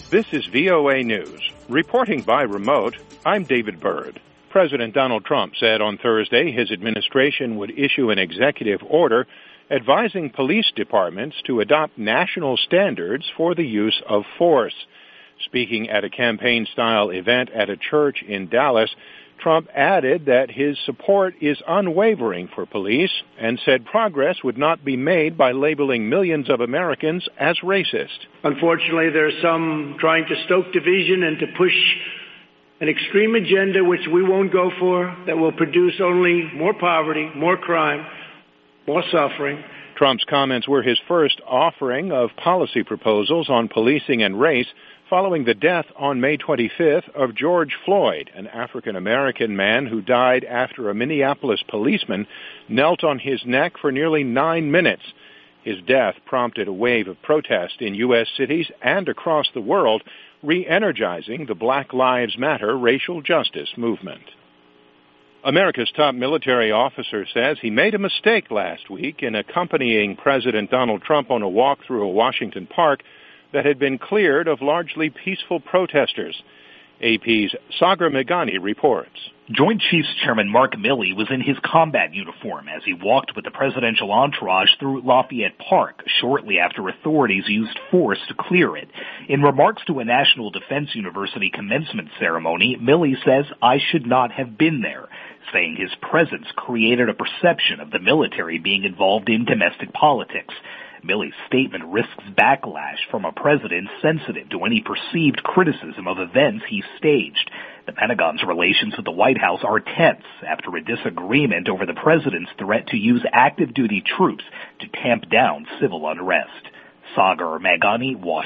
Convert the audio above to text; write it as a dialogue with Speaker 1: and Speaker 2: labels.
Speaker 1: This is VOA News. Reporting by remote, I'm David Byrd. President Donald Trump said on Thursday his administration would issue an executive order advising police departments to adopt national standards for the use of force. Speaking at a campaign-style event at a church in Dallas, Trump added that his support is unwavering for police and said progress would not be made by labeling millions of Americans as racist.
Speaker 2: Unfortunately, there are some trying to stoke division and to push an extreme agenda which we won't go for, that will produce only more poverty, more crime, more suffering.
Speaker 1: Trump's comments were his first offering of policy proposals on policing and race following the death on May 25th of George Floyd, an African-American man who died after a Minneapolis policeman knelt on his neck for nearly 9 minutes. His death prompted a wave of protest in U.S. cities and across the world, re-energizing the Black Lives Matter racial justice movement. America's top military officer says he made a mistake last week in accompanying President Donald Trump on a walk through a Washington park that had been cleared of largely peaceful protesters. AP's Sagar Meghani reports.
Speaker 3: Joint Chiefs Chairman Mark Milley was in his combat uniform as he walked with the presidential entourage through Lafayette Park shortly after authorities used force to clear it. In remarks to a National Defense University commencement ceremony, Milley says, "I should not have been there," saying his presence created a perception of the military being involved in domestic politics. Milley's statement risks backlash from a president sensitive to any perceived criticism of events he staged. The Pentagon's relations with the White House are tense after a disagreement over the president's threat to use active-duty troops to tamp down civil unrest. Sagar Meghani, Washington.